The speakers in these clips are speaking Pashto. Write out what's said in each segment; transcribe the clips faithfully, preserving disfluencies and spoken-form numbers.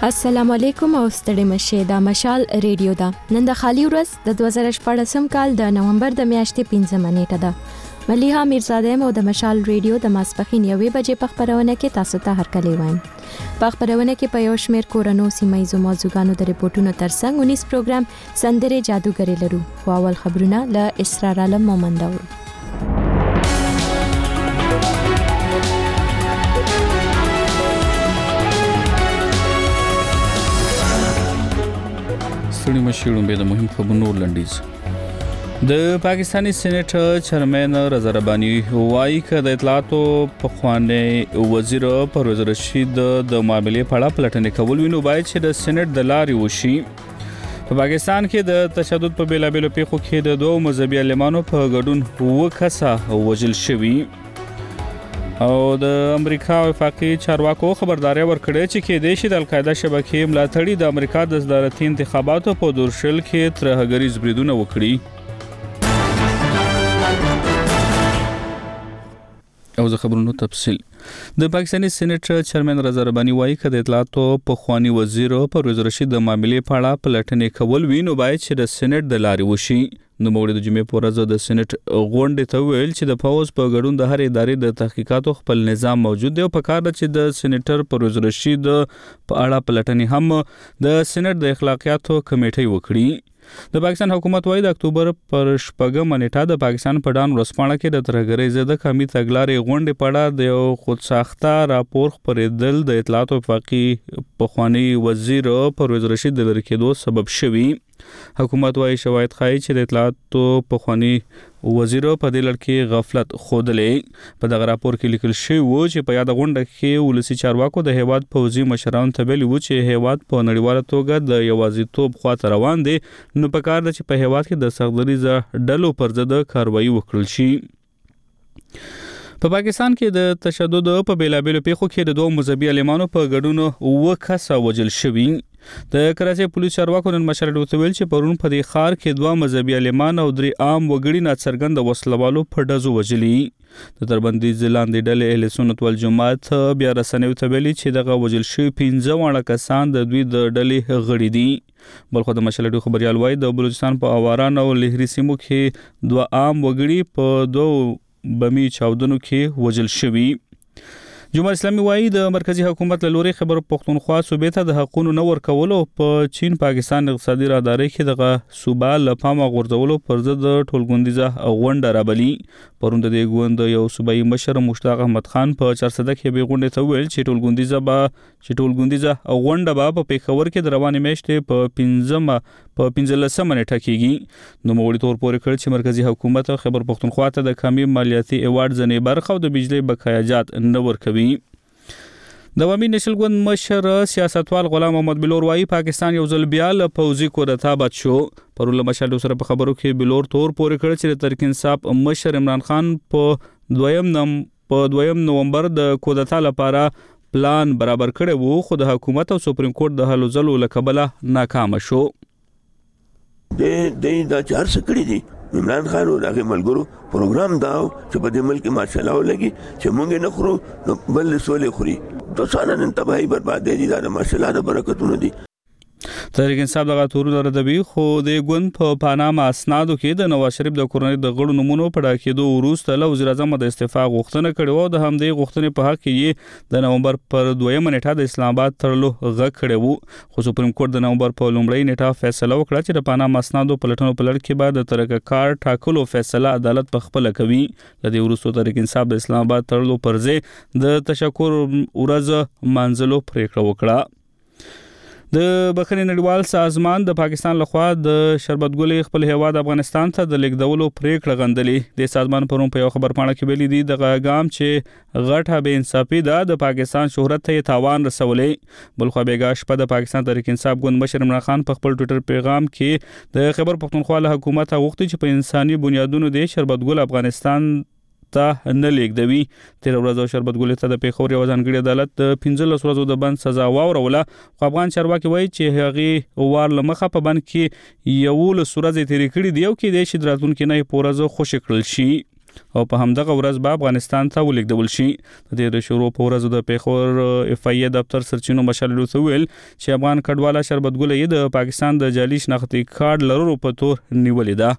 السلام علیکم او ستړي مشه دا مشال ریډیو دا نن د خالی ورځ د دوه زره شپږم کال د نومبر د میاشتې پنځمه نیټه ده. مليحه میرزاده مو د مشال ریډیو د ماسپخین یوې بجې په خبرونه کې تاسو ته هرکلی وایم. په خبرونه کې په یو شمېر کورونو سیمایي موضوعاتو د ریپورتونو ترڅنګ اونیس پروګرام سندره جادوګری لرو. خو اول خبرونه له اسرار عالم مومند اورو. ستړي مشیړم به د مهم خبرونو لنډیز. د پاکستانی سېنات چیرمن رضا رباني وايي چې د اطلاعاتو په خوانې وزیر پرویز رشید د معاملې په اړه پلټنې کول وینو باید چې د سېنات د لارې وشي. په پاکستان کې د تشدد په بیلابېلو پیښو کې د دوه مذهبي عالمانو په ګډون وکسه وژل شوي او د امریکا وفاقي چارواکو خبرداري ورکړې چې کې د شید القاعده شبکې ملاتړي د امریکا د صدارتي انتخاباتو په دورشل کې ترهګریز بریدونه وکړي. او زه خبرونو تفصیل. د پاکستاني سېنات چیرمن رضا رباني وايي چې د اطلاعاتو په خواني وزیر پرویز رشید د معاملې په اړه پلټنې کول وینو باید چې د سېنات د لارې وشي. نو موږ د جمعې په ورځ د سېنات غونډې ته ویل چې د فوز په ګډون د هر ادارې د تحقیقاتو خپل نظام موجود دی او په کار ده چې د سېنیټر پرویز رشید په اړه پلټنې هم د سېنات د اخلاقیاتو کمیټې وکړي. د پاکستان حکومت وايي د اکتوبر پر شپږمه نیټه د پاکستان په ډان ورسپاڼه کې د ترهګرۍ ضد قومي تګلارې غونډې په اړه د یو خودساخته راپور خپرېدل د اطلاعاتو وفاقي پخوانی وزیر پرویز رشید د لرې کېدو سبب شوي. حکومت وايي شواهد ښایي چې د اطلاعاتو پخوانی وزیر په دې لړ کې غفلت ښودلې. په دغه راپور کې لیکل شوی و چې په یاد غونډه کې ولسی چارواکو د هیواد پوځي مشرانو ته ویلي و چې هیواد په نړیواله توګه د یوازیتوب خواته روان دی نو په کار ده چې په هیواد کې د سختدریزه ډلو پر ضد کاروایی وکړل شي. په پاکستان کې د تشدد په بیلابېلو پیښو کې د دوه مذهبي عالمانو په ګډون وکسه وژل شوي. د کراچۍ پولیس چارواکو نن مشرډو ته ویل چې پرون په دې ښار کې دوه مذهبي عالمان او درې عام وګړي ناڅرګند وسلوالو په ډزو وژلي. د تربندیز لاندې ډلې اهل سنت والجماعت بیا رسنیو ته ویلي چې دغه وژل شوي پنځه واړه کسان د دوی د ډلې غړي دي. بلخو د مشرډو خبريال وايي د بلوچستان په اواران او لهري سیمو کې دوه عام وګړي په دوه بمی چاودنو کې وژل شوي. جمهوریت اسلامي وايي د مرکزی حکومت له لوري خبر پښتونخوا صوبې ته د حقونو نه ورکولو په چین پاکستان اقتصادي راهداري کې دغه صوبه له پامه غورځولو پر ضد ټولګوندیزه غونډه رابلي. پرون د دې غونډې یو صوبایي مشر مشتاق احمد خان په چارسده کې به غونډه ته ویل چې ټولګوندیزه به چې ټولګوندیزه غونډه به په پیښور کې د روانې میاشتې په پنځمه په پنځلسمه نیټه کېږي. نو موږ تور پورې کړ چې مرکزی حکومت خبر پښتونخوا ته د کمی مالیاتي ایوارډ ځنې برخه او د بجلی بقایاجات نه ورکوي. د عوامي نېشنل ګوند مشر سیاستوال غلام محمد بلور وايي پاکستان یو ځل بیا له پوځي کودتا بچ شو. پرون له مشر سره په خبرو کې بلور تور پورې کړ چې د تحریک انصاف مشر عمران خان په دویم نم په دویم نومبر د کودتا لپاره پلان برابر کړی وو خو د حکومت او سپریم کورټ د هلو ځلو له کبله ناکام شو. د د د چار سکړی دي عمران خان او هغه ملګرو پروګرام داو چې په دې ملک ماشاءالله ولګي چې مونږ نه خورو نو بل سولې خوري د څانن انتباهي بربادي دي دا ماشاءالله د برکتونو دي. تحریک انصاف دغه تورونه ردوي خو د ګوند په پاناما اسنادو کې د نواز شریف د کورنۍ د غړو نمونه په ډاکېدو وروسته له وزیر اعظم د استعفا غوښتنه کړې و. د همدې غوښتنې په حق کې د نومبر پر دویمه نیټه د اسلام آباد تړلو غږ کړی و خو سپریم کورټ د نومبر په لومړۍ نیټه فیصله وکړه چې د پاناما اسنادو پلټنو په لړ کې بعد د ترکه کار ټاکلو فیصله عدالت په خپل کوي. لدې وروسته تحریک انصاف د اسلام آباد تړلو پر ځای د تشکر ورځ منځلو پریکړه وکړه. د بخښنې نړیوال سازمان د پاکستان لخوا د شربت ګلې خپل هیواد افغانستان ته د لیږدولو پریکړه غندلې. د سازمان پرون په یو خبرپاڼه کې ویلي دي دغه ګام چې غټه بې انصافي ده د پاکستان شهرت ته تاوان رسولې. بلخو بیګا شپه د پاکستان تحریک انصاف ګوند مشر عمران خان په خپل ټوئیټر پیغام کې د خبر پښتونخوا له حکومت غوښتي چې په انساني بنیادونو د شربت ګل افغانستان ته نه لیږدوي. تیر ورځ شربت ګل ته د پیښور یو ځانګړي عدالت د پنځلس ورځو د بند سزا واوروله خو افغان چارواکي وایي چې هغه وار لمخه په بند کې یو له ورځې تیرې کړې دی او کې د شي دراتون کې نه پورزه خوشی کړل شي. او په همدغه ورځ به افغانستان ته ولیږدول شي. د دې د شروع په ورځ د پیښور اف ای دفتر سرچینو مشال لوث ویل چې افغان کډواله شربت ګل یې د پاکستان د جعلي شناختی کارت لرلو په تور نیولې ده.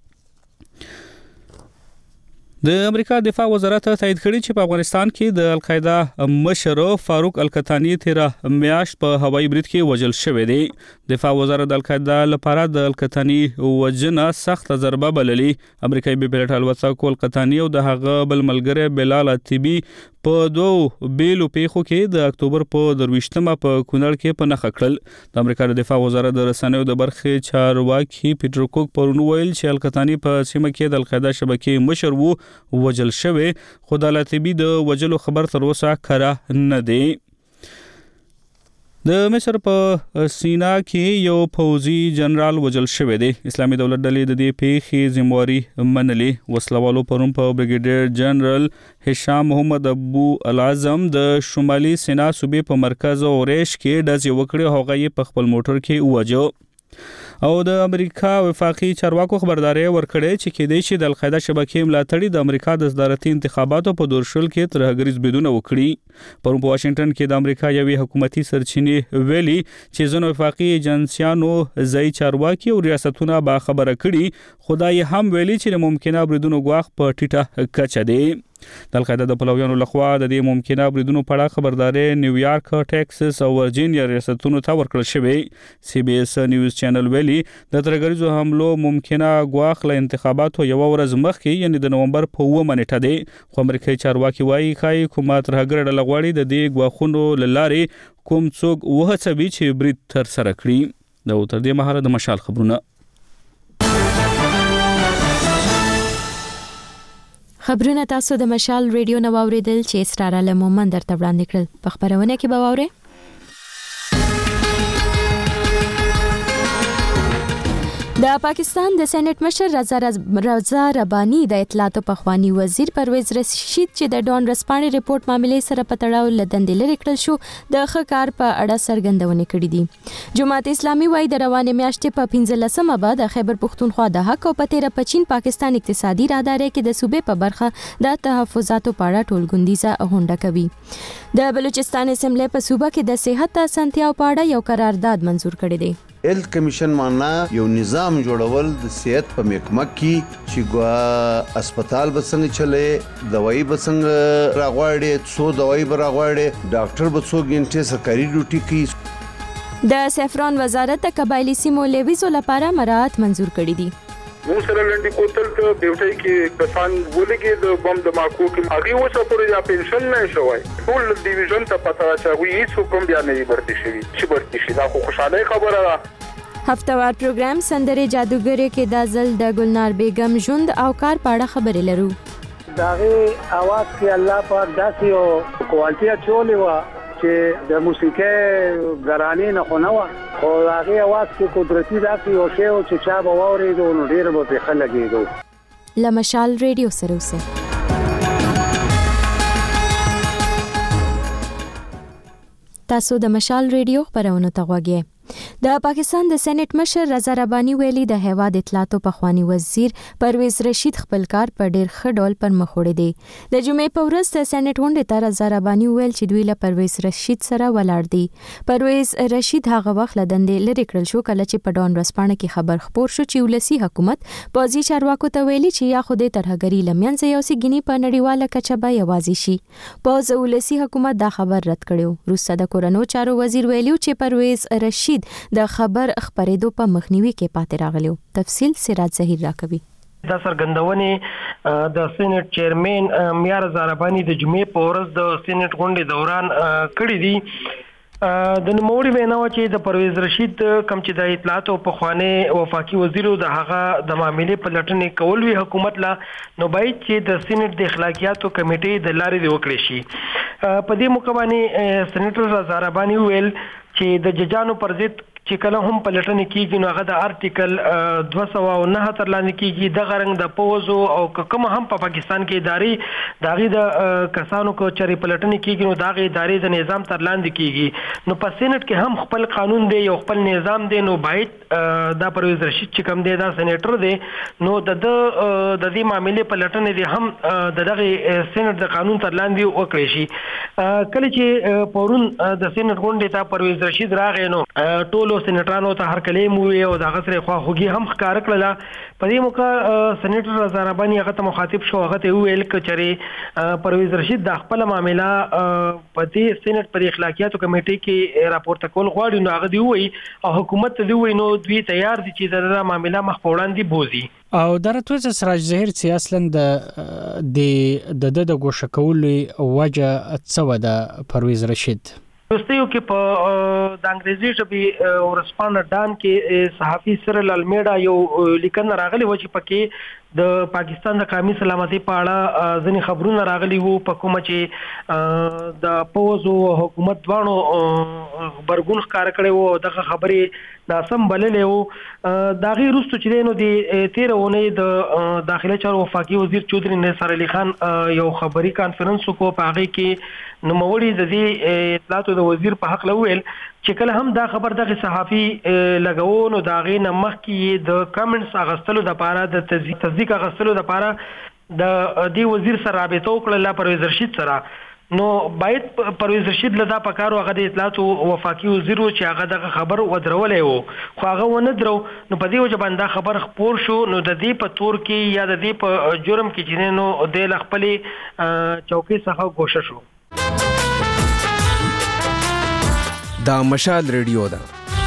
د امریکا دفاع وزارت تایید کړی چې په افغانستان کې د القاعده مشر فاروق القطانی تیر میاشت په هوایي برید کې وژل شوی دی. دفاع وزارت د القاعده لپاره د القطانی وژنه سخت ضربه بللې. امریکایي بي پيلټ الوتکو القطانی او د هغه بل ملګری بلال اتیبي په دوه بیلو پیښو کې د اکتوبر په درويشتمه په کونړ کې په نخښه کړل. د امریکا د دفاع وزارت د رسنیو د برخې چارواکي پیټر کوک پرون ویل چې القطانی په سیمه کې د القاعده شبکې مشر وو وجل شوی، خو د لاتبي د وجلو خبر تر اوسه کره نه دی. د مصر په سینا کې یو فوجي جنرال وجل شوی دی. اسلامي دولت ډلې د دې پیښې ذمہواری منلې. وسلوالو پرون په بریګیډیر جنرال هشام محمد ابو العظم د شمالي سینا صوبې په مرکز اوريش کې ډزې وکړې. هغه یې په خپل موټر کې وواژه. او د امریکا وفاقي چارواکو خبرداري ورکړې چې کېدای شي د القاعده شبکې ملاتړي د امریکا د صدارتي انتخاباتو په دورشل کې ترهګریز بریدونه وکړي. پرون په واشنگټن کې د امریکا یوې حکومتي سرچینې ویلي چې ځینو وفاقي ایجنسیانو ځای چارواکي او ریاستونه با خبره کړي، خدای هم ویلي چې د ممکنه بریدونو غواخ په ټیټه کچه دی. د القاعده د پلویانو لخوا د دې ممکنه بریدونو په اړه خبرداري نیویارک، ټکساس او ورجینیا ریاستونو ته ورکړل شوې. سی بي اس نیوز چینل ویلي د ترګریزو حملو ممکنه غواخ له انتخاباتو یو ورځ مخکې یعنی د نومبر په اوومه نیټه دی. خو امریکایي چارواکي وایي خای کومه ترهګر ډله غواړي د دې غواخونو لارې کوم څوک وهڅوي چې برید تر سره کړي. د تر دې مهاله د مشال خبرونه. خبرونه تاسو د مشال ریډیو نو اوریدل چې ستاره له مومن درته وړاندې کړل. په خبرونه کې به واورئ د پاکستان د سېنات مشر رضا رضا رباني د اطلاعات او پخوانی وزیر پرویز رشید چې د ډون رسپانې ریپورت معاملې سره په تړاو لدندې لري کړل شو د خکار په اړه سرګندونه کړې دي. جماعت اسلامي وايي د روانې میاشتې په پنځلسمه بعد د خیبر پختونخوا د حق او پتیره پچین پاکستان اقتصادي راهداري کې د صوبې په برخه د تحفظاتو په اړه ټولګوندیزه غونډه کوي. د بلوچستان اسمبلی په صوبه کې د صحت اسانتیاو په اړه یو قرارداد منزور کړی دی. هیلث کمیشن معنا یو نظام جوړول د صحت په محکمه کې چې ګوا هسپتال به څنګه چلے، دوايي به څنګه راغواړي، څو دوايي به راغواړي، ډاکټر به څو غنټه سرکاري ډیوټي کوي. د سفران وزارت د قبایلی سیمو لیویزو لپاره مراعات منزور کړي دي. مو سره لنډي کوتل ته ډیوټي کې کسان ولګي د بم د ماکو کې هغه وسه پورې یا پنشن نه شوی. ټول ډیویژن ته پتا راځي هیڅ حکم بیا نه ورته شي چې ورته شي. دا خو خوشاله خبره ده. هفتوار پروګرام سندره جادوګری کې د ځل د ګلنار بیگم ژوند او کار پاړه خبرې لرو. داغه आवाज کې الله پاک داسې او کوالټي چولې و چې د موسیقي غرانې نه خو نه و، خو هغه आवाज کې قدرتي داسې او شی او چې چا به واورېدو نو ډېر به په خلګېدو. لمشال ریډیو سره اوسه. تاسو د مشال ریډیو خبرونه ته غوږی. د پاکستان د سېنات مشر رضا رباني ویلي د هیواد اطلاعات او پخوانی وزیر پرویز رشید خپل کار په ډیر ښه ډول پر مخ وړي دي. د جمعې په ورځ د سېنات غونډې ته رضا رباني ویل چې دوی له پرویز رشید سره ولاړ دي. پرویز رشید هغه وخت لدندې لري کړل شو کله چې په ډون رسپانه کې خبر خپور شو چې ولسی حکومت پوځي چارواکو ته ویلي چې یا خو د ترهګری لمنځه یو سګنی په نړیواله کچه به یوازې شي. پوځ ولسی حکومت دا خبر رد کړو. روسته د کورونو چارو وزیر ویلو چې پرویز رشید د خبر خبرېدو په مخنیوي کې پاتې راغلیو. تفصیل سراج زهیر راکوي. دا سرګندونې د سېنات چیرمن میار زاربانی د جمعې په ورځ د سېنات غونډې دوران کړې دي. د نوموړي وینا چې د پرویز رشید کم چې د اطلاعات او پخوانی وفاقي وزیر د هغه د معاملې په لټنې کول وی حکومت لا نو باید چې د سېنات د اخلاقیاتو کمیټې د لارې د وکړي شي. په دې موقع باندې سېناتر زاربانی ویل چې د ججانو پر ضد چې کله هم پلټنې کیږي نو هغه د آرټیکل دوه سوه او نهه تر لاندې کیږي. دغه رنګ د پوزو او کوم هم په پاکستان کې ادارې داغي د کسانو کو چری پلټنې کیږي نو داغي ادارې د نظام تر لاندې کیږي. نو په سېنات کې هم خپل قانون دی یو خپل نظام دی. نو باید دا پرویز رشید چې کوم دی دا سېنیټر دی نو د د دې معاملې پلټنې دی هم د دغه سېنات د قانون تر لاندې وکړي شي. کله چې پرون د سېنات غونډې ته پرویز رشید راغی نو ټولو سېنیټرانو ته هر کلیم وی او د غسر خواخوږي هم ښکار کړله. په دې موقع سېنیټر رضا رباني هغه ته مخاطب شو، هغه ته ویل چې پرویز رشید د خپل معاملې په دې سېنات پر اخلاقیاتو کمیټې کې راپورته کول غواړي نو هغه دی وی او حکومت ته دی وی نو دوی تیار دي چې دا معاملې مخ په وړاندې بوزي. او درته سراج ظهیر چې اصلا د د د ګوښه کولو وجه څه و د پرویز رشید؟ دوستیو کې په د انګریزي ژبې ورسپانډ ډان کې صحافي سرل المیډا یو لیکنه راغلی و چې پکې د پاکستان د قومي سلامتي په اړه ځینې خبرونه راغلي وو په کومه چې د پوز او حکومت دوانو برګون ښکار کړي وو. دغه خبرې ناسم بللې وو. دا غي رستو چې نو د تیر اونۍ د داخله چارو وفاقي وزیر چودري نصر علي خان یو خبري کانفرنس کو په هغه کې نو موري د دې اطلاعاتو د وزیر په حق لویل چې کله هم دا خبر دغه صحافي لګاو نو دا غي نمخ کې د کمنټس اغستلو د پاره د تصدیق اغستلو د پاره د دې وزیر سره رابطه وکړه پرویز رشید سره. نو باید پرویز رشید لدا پکارو هغه د اطلاعاتو وفاقي وزیر چې هغه دغه خبر ودرولې وو خو هغه ونه درو. نو په دې وجه باندې خبر خپور شو نو د دې په تور کې یا د دې په جرم کې چې نو د خپلې چوکۍ څخه ګوښه شو. دا مشال ریډیو ده.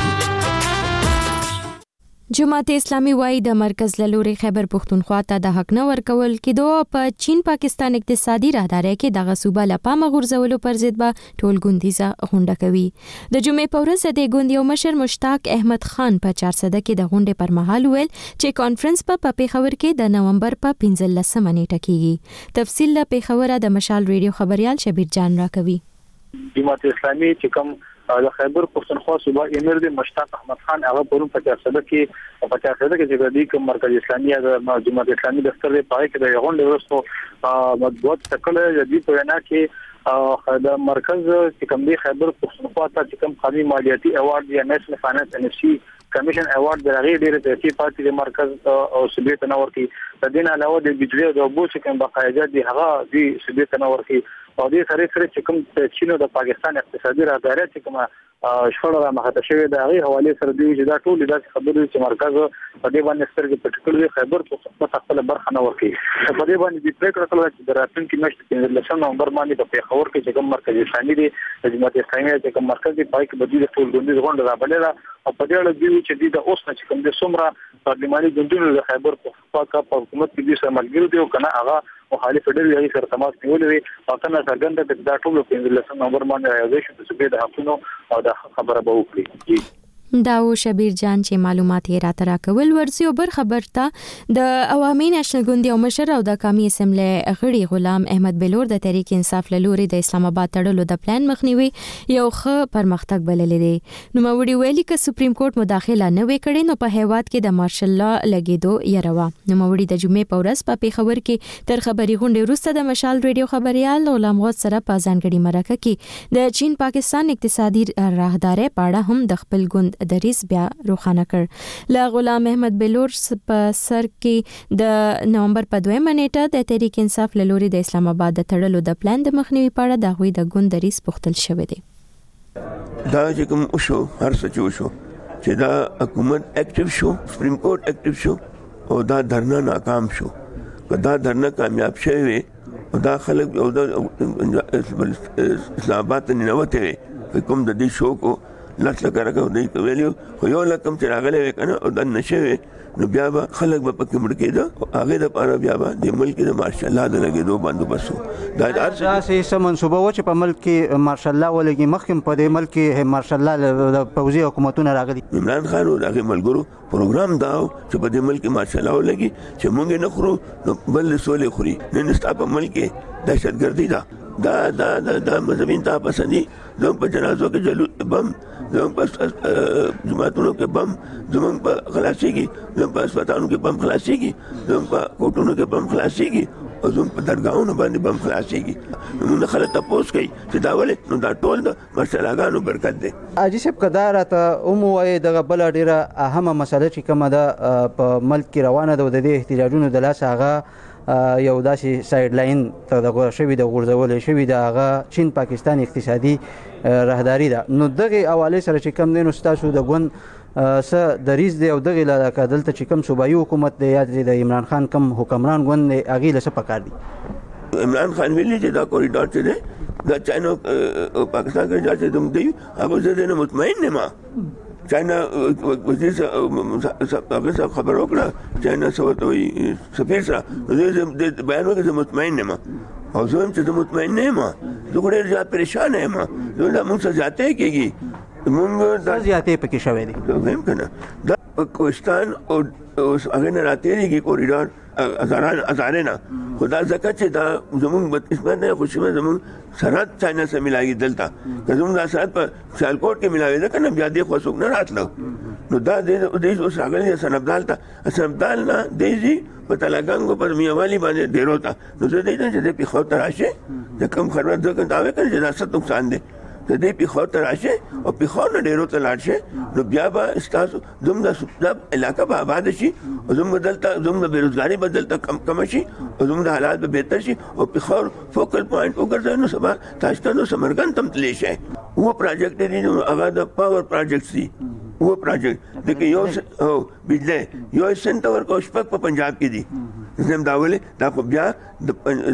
جماعت اسلامي وايي د مرکز له لوري خیبر پښتونخوا ته د حق نه ورکول کېدو په چین پاکستان اقتصادي راهداري کې دغه صوبه له پامه غورځولو پر ضد به ټول ګوندیزه غونډه کوي. د جمعې په ورځ د ګوند یو مشر مشتاق احمد خان په چارسده کې د غونډې پر مهال ویل چې کانفرنس په پیښور کې د نومبر په پنځلسمه نیټه کېږي. تفصیل له پیښور د مشال ریډیو خبريال شبیر جان راکوي. جماعت اسلامي چې کوم د خیبر پښتونخوا صوبه امیر دی مشتاق احمد خان هغه پرون په چارسده کې په چارسده کې چې د کوم مرکز اسلامي د جماعت اسلامي دفتر دی پای کې د غونډې وروسته مطبوعات تکل جدي په وینا کې د مرکز چې کوم دی خیبر پښتونخوا ته چې کوم قومي مالیاتي ایوارډ یا نېشنل فاینانس ان اف سی کمیشن ایوارډ د هغې ډېرې پیسې پاتې د مرکز او صوبې ته نه ورکړي. د دې نه علاوه د بجلي او د اوبو چې کوم بقایاجات دي هغه د صوبې ته نه ورکړي. او دې سره سره چې کوم چین او د پاکستان اقتصادي راهداري چې کوم شخړه را مخته شوې د هغې حواله سره دی چې دا ټول د خبرو چې مرکز په دې باندې سترګې پټ کړې خیبر په خپل برخه نه ورکړي. په دې باندې د پریکړه کړل چې د راتلونکي میاشتې پنځلسم نومبر باندې په پیښور کې چې کوم مرکز اسلامي دی د جماعت اسلامي چې کوم مرکز دی پای کې بدیل ټول ګوندیز غونډه رابلله او په دې اړه دی چې د اوس نه چې کوم د سومره پارلماني ګوندونو د خیبر په حکومت کې د سره ملګری دی او کنه هغه مخالف ډېر یې سره تماس نیولې او کنه څرګنده چې دا ټول په پنځلسم نومبر باندې راځي چې د صوبې د حقونو او د خبره به وکړي. دا و شبیر جان چې معلومات یې راته راکول. ورسي او بر خبرته د عوامي نېشنل ګوند یو مشر او د قومي اسمبلی غړي غلام احمد بلور د تحریک انصاف له لوري د اسلام آباد تړلو د پلان مخنیوي یو ښه پرمختګ بللی دی. نو موري ویلي ک سپریم کورټ مداخله نه وکړي نو په هیواد کې د مارشل لا لګیدو یروا. نو موري د جمعې په ورځ په پیښور کې تر خبري غونډې وروسته د مشال ریډیو خبريال غلام غوث سره په ځانګړي مرکه کې د چین پاکستان اقتصادي راهداري په اړه هم د خپل ګوند دریس بیا روښانه کړ. له غلام احمد بلور په سر کې د نومبر په دویمه نیټه د تحریک انصاف له لوري د اسلام آباد د تړلو د پلان د مخنیوي په اړه د غوي د ګوند دریس پوښتل شوې دي. دا چې کوم وشو هر څه چې وشو چې دا حکومت اکټیو شو سپریم کورټ اکټیو شو او دا درنه ناکام شو. که دا درنه کامیاب شوی او دا خلک او دا اسلام آباد ته ننوتې کوم د دې شو کو لاس لکه راکو دی ویلو خو یو لکم چې راغلی وی کنه او د نشوي نو بیا به خلک به پکې مړ کېده. هغه د پاره بیا به د ملک د مارشل لا د لګېدو بندوبست دا اساسي سم منسوبه و چې په ملک کې مارشل لا ولګي مخکې په دې ملک کې مارشل لا د پوځي حکومتونه راغلي. عمران خان او هغه ملګرو پروګرام داو چې په دې ملک مارشل لا ولګي چې مونږ نه خورو نو بل سولې خوري نن ستا په ملک کې دهشتګردي ده دا دا دا دا مذهبین ته پسندي زه په جنازو کې جلوس بم زموږ په جماعتونو کې بم زموږ په خلاصيږي، زموږ په هسپتالونو کې بم خلاصيږي، زموږ په کوټونو کې بم خلاصيږي او زموږ په درګاهونو باندې بم خلاصيږي. موږ خلک تاسو کوي چې دا ولې نو دا ټول د مشرانو برکت دی. اجي صاحب کدار ته اومو وای دغه بل ډیره اهمه مسله چې کومه ده په ملک کې روانه ده د دې احتجاجونو د لاس هغه یو داسې سایډ لاین ته د شوی د غورځولې شوی د هغه چین پاکستان اقتصادي راهداري ده. نو دغه حواله سره چې کوم دینو ستاسو د ګوند س دریز دی او دغه علاقه دلته چې کوم صوبایي حکومت دی یا د عمران خان کم حکمران ګوند دی هغه له څه پکار دي؟ عمران خان ویلي چې دا کوریډور چې دی دا چاینا او پاکستان کې ځای ته دی هغه زه نه مطمئن نه ما چاینا وزیر صاحب خبر وکړه چاینا سوتوي سفیر سره زه بیان وکړم مطمئن نه ما او زه هم چې مطمئن نه ما زه ډېر زیات پریشان یم ما زه موږ څه ذاته کېږي موږ د زیاتې پکې شوې دي هم کنه دا کوهستان او هغه نه راتېږي کې کوریډور ازاران ازارنه خدا زکه چې دا زموږ اسمت نه خوشمه زموږ سرحد چاینا سره ملایي دلته زموږ د سرحد په سیالکوټ کې ملایي ده کنه بیا دې خو څوک نه راتلو نو دا دې دې اوس راغلي سنبدال ته سنبدال نه دیږي په تلګنګو پر میوالي باندې ډیر وتا نو زه دې ته چې په خو تراشه د کم خبره ځکه دا وکړ چې دا ست نقصان دي د دې په خو تراشه او په خو نه ډیرو ته لاړ شي نو بیا به استاسو زموږ د علاقې به آباد شي او زموږ بدلته زموږ بیروزګاری بدلته کم کم شي او زموږ حالات به بهتر شي او په خو فوکل پوینټ وګرځي نو سبا تاسو ته نو سمرګن تم تللی شي و پروجیکټ دی نو هغه د پاور پروجیکټ دی و پروجیکټ د یو او بجلی یو سنټ ورکو شپږ په پنجاب کې دي زم دا ولې دا خو بیا د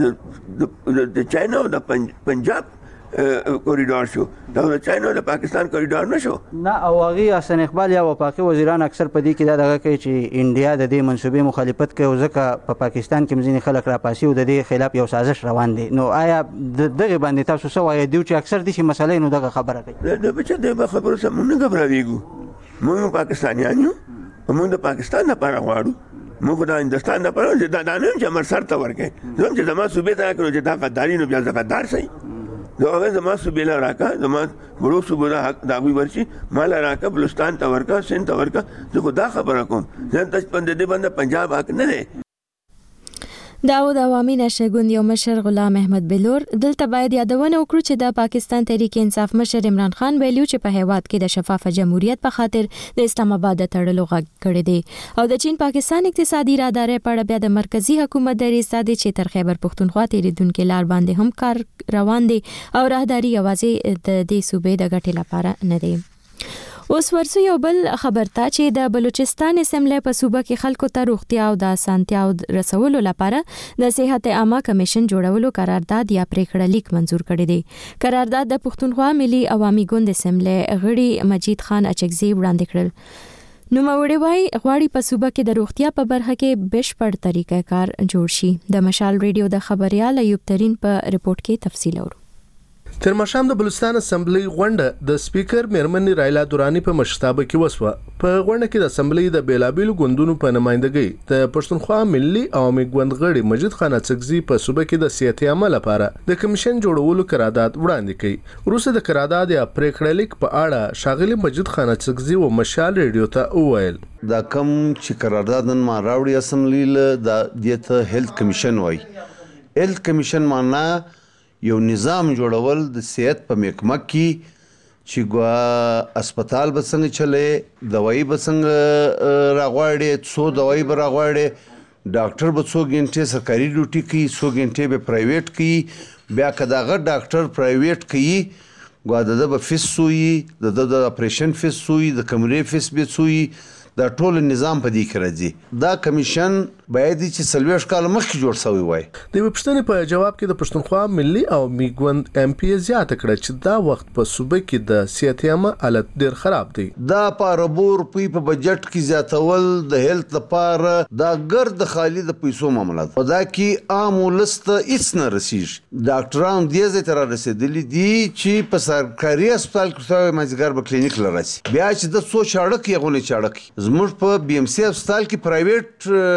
چاینا او د پنجاب کوریډور شو دا د چاینا او د پاکستان کوریډور نشو نه او هغه حسن اقبال یا وفاقي وزیران اکثر په دې کې دا دغه کوي چې انډیا د دې منسوبې مخالفت کوي ځکه په پاکستان کې مزینی خلک را پاسي او د دې خلاف یو سازش روان دي. نو آیا دغه باندې تاسو څه وایي دی چې اکثر دې مسلې نو دغه خبره کوي د بچا د خبرو سم نه غبرایږو موږ پاکستانیان یو موږ د پاکستان لپاره غواړو موږ د هندستان لپاره دا نه چې امر سر ته ورکه زموږ چې زما صوبې ته کړو چې دا غداري نو بیا غدار سي دا هغه زما صوبې لا راکا زما ورو صوبې دا حق دا وی ورشي مال راکا بلوچستان ته ورکا سند ته ورکا زه دا خبره کوم زه تاسو باندې دې باندې پنجاب حق نه دی. داود عوامي نشه ګوند یو مشر غلام احمد بلور دلته باید یادونه وکړو چې د پاکستان تحریک انصاف مشر عمران خان ویلو چې په هیواد کې د شفاف جمهوریت په خاطر د اسلام آباد تړلو غږ کړی دی او د چین پاکستان اقتصادي راهداري په اړه بیا د مرکزی حکومت د ریاست چې تر خیبر پښتونخوا تیریدونکو لار باندې هم کار روان دي او راهداري یوازې د دې صوبې د ګټې لپاره نه دی. اوس ورسو یو بل خبرتا چې د بلوچستان اسمبلی په صوبه کې خلکو ته روغتیا او د اسانتیاو رسولو لپاره د صحت عامه کمیشن جوړولو قرارداد یا پریکړه لیک منزور کړی دی. قرارداد د پښتونخوا ملي عوامي ګوند اسمبلی غړي مجید خان اچکزي وړاندې کړل. نوموړي وايي غواړي په صوبه کې د روغتیا په برخه کې بشپړ طریقه کار جوړ شي. د مشال ریډیو د خبريال ایوب ترين په ریپورت کې تفصیل اورو. تر مشام د بلوچستان اسمبلی غونډه د سپیکر میرمن رایلا دورانی په مشرتابه کې وسوه. په غونډه کې د اسمبلی د بیلابیلو ګوندونو په نمائندګۍ د پښتونخوا ملي عوامي ګوند غړي مجید خان اڅکزي په صوبه کې د صحت عامه لپاره د کمیشن جوړولو قرارداد وړاندې کړي. وروسته د قرارداد یا پریکړه لیک په اړه شاغلي مجید خان اڅکزي او مشال ریډیو ته وویل دا کم چې قرارداد نن ما راوړي اسمبلی له د دته هیلث کمیشن وای. هیلث کمیشن معنا یو نظام جوړول د صحت په محکمه کې چې ګوا هسپتال به څنګه چلے دوايي به څنګه راغواړي څو دوايي به راغواړي ډاکټر به څو غنټه سرکاري ډیوټي کوي څو غنټه به پرایویټ کوي بیا کداغه ډاکټر پرایویټ کوي ګوا د به فیس سوی د د اپریشن فیس سوی د کمرې فیس به سوی دا ټول نظام په دې کې راځي. دا کمیشن باید چې سلويش کال مخکې جوړ شوی وای. د پښتنې په جواب کې د پښتونخوا ملي او میګوند ایم پی زیات کړ چې دا وخت په صوبه کې د صحت عامه حالت ډیر خراب دی. دا پاربور پی په بجټ کې زیاتول د هیلث لپاره دا ګرد خالی د پیسو معاملات او دا کې عام ولست هیڅ نه رسیږي. ډاکټران دې زه تر رسیدلی دي چې په سرکاري هسپتال کې مازیګر په کلینیک لرسي بیا چې د څو چاړک یې غونې چاړک زموږ په بي ام سي هسپتال کې پرایویټ میډیکل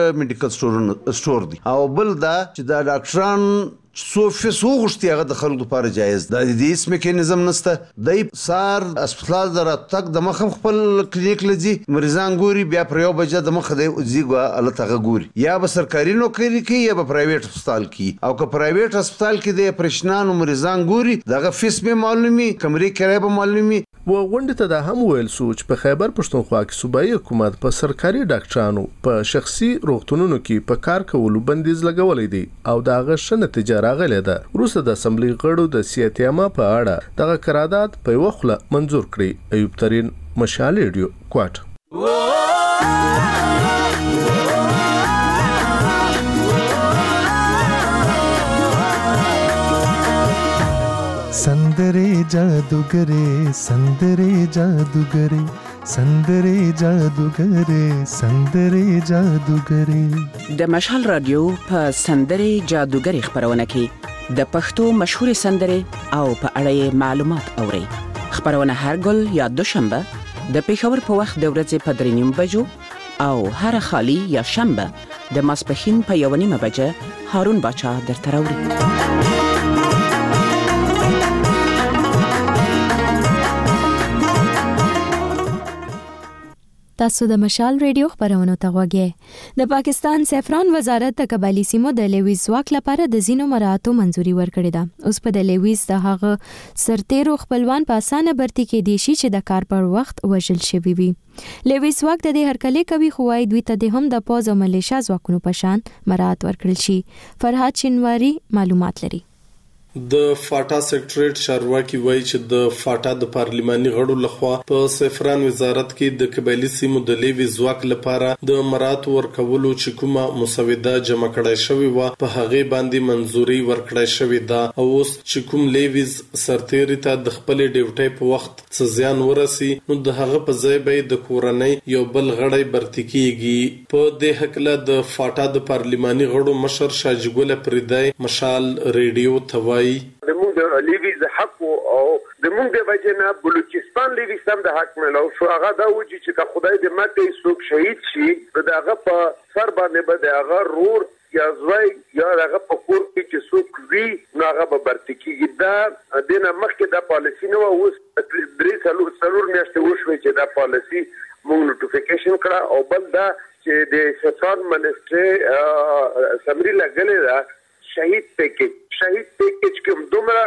میډیکل سٹور سٹور دی او بل دا چې دا ډاکټران څو فیصد غوښتي هغه د خلکو لپاره جایز ده د دې هیڅ میکانیزم نشته دی سار هسپتال در تک د مخ خپل کلینیک لځي مریضان ګوري بیا پر یو بجه د مخ د زیګه الله تغه ګوري یا به سرکاري نوکری کوي یا به پرایویټ هسپتال کې او که پرایویټ هسپتال کې د پرشنان او مریضان ګوري دغه فیس به معلومي کمرې کرای به معلومي و غونډه ته د هم ویل سوچ په خیبر پښتونخوا کې صوبایي حکومت په سرکاري ډاکټرانو په شخصي روغتونونو کې په کار کولو بندیز لګولې دي او دا غشنه نتیجه راغله ده وروسته د اسمبلی غړو د سیاست عامه په اړه دغه قرارداد په وخله منزور کړی ایوب ترين مشال ریډیو کوټ संदरे जादूगरे संदरे जादूगरे संदरे जादूगरे संदरे जादूगरे د مشال رادیو په سندره جادوګری خبرونه کې د پښتو مشهور سندره او په اړه معلومات اوري خبرونه هر ګل یا دوشنبه د پیښور په وخت د ورځې په درې نیم بجو او هر خالی یا شنبه د ماسپښین په یو نیمه بجه هارون باچا درته راوړي تاسو د مشال ریډیو خبرونه ته غوږی د پاکستان سیفران وزارت د قبایلی سیمو د لیویز واک لپاره د زینو مراعاتو منځوري ورکړې ده اوس په د لیویز د هغه سرتیرو خپلوان په اسانه برتي کې دي شي چې د کار پر وخت وژل شوی وي لیویز واک د دې هرکلې کوي خو وايي دوی ته د هم د پوز او ملیشیا ځواکونو په شان مراعات ورکړل شي فرهاد شینواری معلومات لري د فاټا سیکریټریټ چارواکي وایي چې د فاټا د پارلماني غړو لخوا په سیفران وزارت کې د قبایلی سیمو د لیوی ځواک لپاره د مرات ورکولو چې کومه مسوده جمع کړای شوې و په هغه باندې منځوري ورکړای شوې ده او اوس چې کوم لیویز سرتیری ته د خپل ډیوټي په وخت څه زیان ورسي نو د هغه په ځای به د کورنۍ یو بل غړی برتی کیږي په دې حقله د فاټا د پارلماني غړو مشر شاجګل پردای مشال ریډیو ته د موږ د لیویز حق او د موږ د وجنه بلوچستان لیویز هم د حق ملو شو هغه دا وږي چې خدای دې ماته څوک شهید شي دغه په سر باندې به دغه رور یا زوی یا هغه په کور کې چې څوک وی نو هغه به برتی کیږي دا دنه مخکې د پالیسی نو اوس درې څلور څلور میاشتې وشوي چې دا پالیسی موږ نوټیفیکیشن کړه او بل دا چې د سفارت منسټري سمری لګلې دا شهید پیکیج شهید پیکیج کوم دومره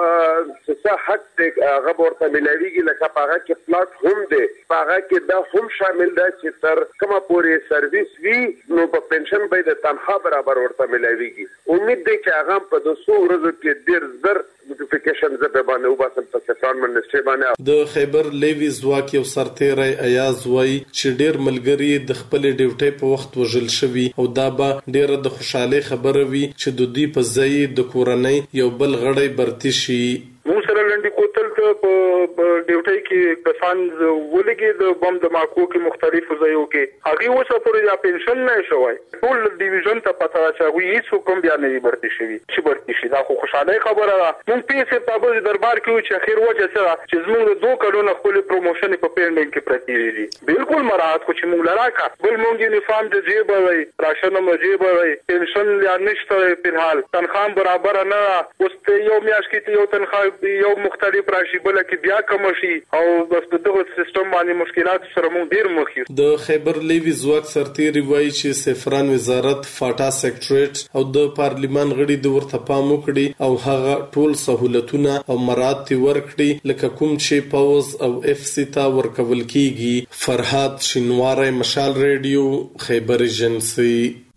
څه حق ته هغه ورته ملويږي لکه هغه کې پلاټ هم دی هغه کې دا هم شامل ده چې تر کومه پورې سرویس وی نو په پنشن به د تنخواه برابر ورته ملويږي امید دی چې هغه په دوه سوه ورځو کې ډیر زر نوټیفیکیشن زه باندې وباسم په سفارت منسټري باندې د خیبر لیویز واک یو سرتیری ایاز وای چې ډیر ملګری د خپل ډیوټي په وخت وژل شوی او دا به ډیر د خوشاله خبره وي چې د دوی په ځای د کورنۍ یو بل غړی برتی شي مو سره لنډي کوتل ته په ډیوټي کې کسان ولګي د بم دماکو کې مختلفو ځایو کې هغه اوسه پورې یا پنشن نه شوی ټول ډیویژن ته پتا راځي هیڅ حکم بیا نه برتی شوی چې برتی شي دا خو خوشاله خبره ده مونږ پیسې په بل دربار کې چې اخر وجه سره چې زموږ دوه کلونه خپل پروموشن په پیرنډ کې پرتی دي بالکل مراحت خو چې مونږ لراکا بل مونږ یونیفارم د جیب وای راشن مجيب وای پنشن یا نشته په حال تنخواه برابر نه اوس یو میاش کې یو تنخواه یو مختلف راشي بل کې بیا کم شي او بس دغه سیستم باندې مشکلات سره مونږ ډیر مخ یو د خیبر لیوی ځواک سرتیری وایي چې سفران وزارت فاټا سیکریټریټ او د پارلیمان غړي د ورته پام وکړي او هغه ټول سہولتونه او مراد ورکړي لکه کوم چې پاوز او اف سی تا ورکول کیږي فرهاد شینواری مشال ریډیو خیبر ایجنسی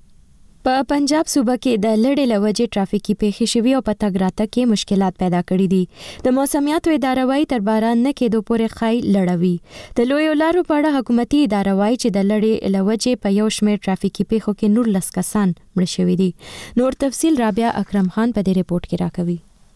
په پنجاب صوبه کې د لړې لوجې ټرافیکي پیښې شوي او په تګ راتګ کې مشکلات پیدا کړي دي د موسمیاتو اداره وايي تر باران نه کېدو پورې خای لړوي د لویو لارو په اړه حکومتي اداره وايي چې د لړې لوجې په یو شمېر ټرافیکي پیښو کې نور لس کسان مړه شوي دي نور تفصیل رابعه اکرم خان په دې ریپورت کې راکوي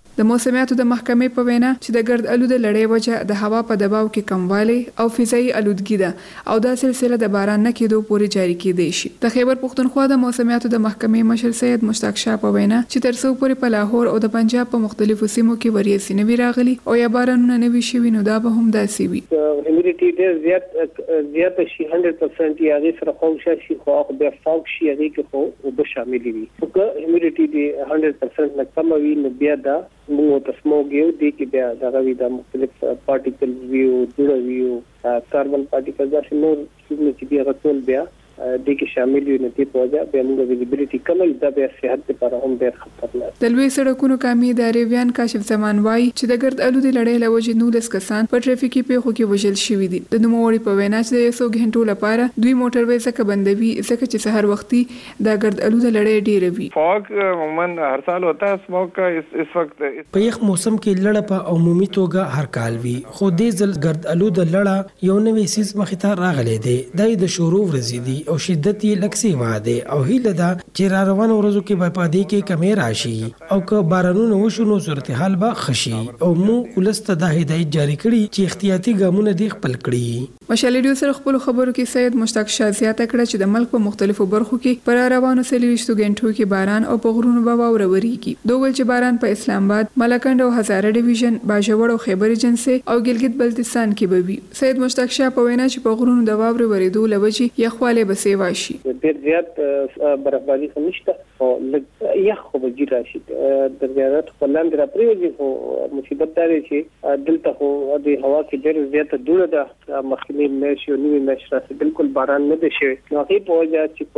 د موسمیاتو د محکمې په وینا چې د ګرد الوده لړۍ وجه د هوا په دباو کې کموالی او فضایي الودګي ده او دا سلسله د باران نه کېدو پورې جاری کېدای شي. د خیبر پښتونخوا د موسمیاتو د محکمې مشر سید مشتاق شاه په وینا چې تر څو پورې په لاهور او د پنجاب په مختلفو سیمو کې وریځې نه وي راغلي او یا بارانونه نه وي شوي نو دا به هم داسې وي. هیومیډیټي ډېر زیات زیات شي هندرد پرسنټ یا هغې سره خوږ شي خو هغه بیا فوق شي هغې کې خو اوبه شاملې وي. خو که هیومیډیټي دې هندرد پرسنټ نه کمه وي نو بیا دا موږ ته سموګ یو دی کې بیا دغه وي دا مختلف پارټیکل وي او دوړه وي او کاربن پارټیکل داسې نور څه چې بیا غټول بیا د کې شامل وي نو دې په وجه بیا موږ ویزیبিলিټي کموي دا بیا صحت لپاره هم ډېر خطرناک. د لوی سړکونو کامې ادارې ویان کاشف زمان وایي چې د ګرد الودې لړۍ له وجې نولس کسان په ټریفیکي پیښو کې وژل شوي دي. د نوموړي په وینا چې د یو څو غنټو لپاره دوی موټروي ځکه بندوي ځکه چې سحر وختي د ګرد الوده لړۍ ډېره وي. فوګ عموما هر سال ہوتا ہے اسموک کا اس وقت په یخ موسم کې لړه په عمومي توګه هر کال وي خو دې ځل ګرد الوده لړه یو نوې سیس مخې ته راغلی دی. دا د شروع ورځې دي او شدت یې لکسي واده او هیله ده چې را روانو ورځو کې به پادې کې کمې راشي او که بارانونه وشو نو صورتحال به خشي او موږ ولسته دا هدایت جاری کړي چې احتیاطي ګامونه دې خپل کړي. مشال ریډیو سره خپل خبرو کې سید مشتاق شاه زیاته کړه چې د ملک په مختلفو برخو کې پر روانو سلیوشتو غنټو کې باران او په غرونو به واوره وریږي. دوه چې باران په اسلام آباد، ملکند او هزاره ډیویژن، باجوړ او خیبر ایجنسي او ګلګت بلتستان کې به وي. سید مشتاق شاه په وینا چې په غرونو د واورې ورېدو لوجې یخواله به سیوا شي. ډېر زیات برابرۍ خو نشته او لږ یخ خو به جي راشي. د زیات خو لاندې را پرېوځي خو مصیبت دا دی چې دلته خو د هوا کې ډېر زیاته دوړه ده. مخکې میاشت یو نوې میاشت راسي بالکل باران نه دی شوی نو هغې په وجه چې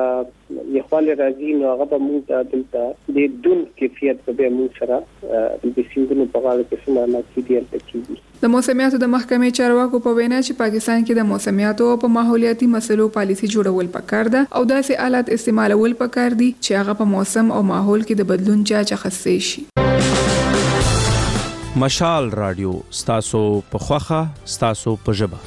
کوم یخوالی راځي نو هغه به موږ ته دلته د دون کیفیت به بیا موږ سره د سیندونو په غاړه کې څه حالات دي هلته کېږي. د موسمیاتو د محکمې چارواکو په وینا چې پاکستان کې د موسمیاتو او په ماحولیاتي مسلو پالیسي جوړول پکار ده او داسې آلات استعمالول پکار دي چې هغه په موسم او ماحول کې د بدلون جاج اخیستی شي. مشال رادیو ستاسو په خوخه ستاسو په ژبه.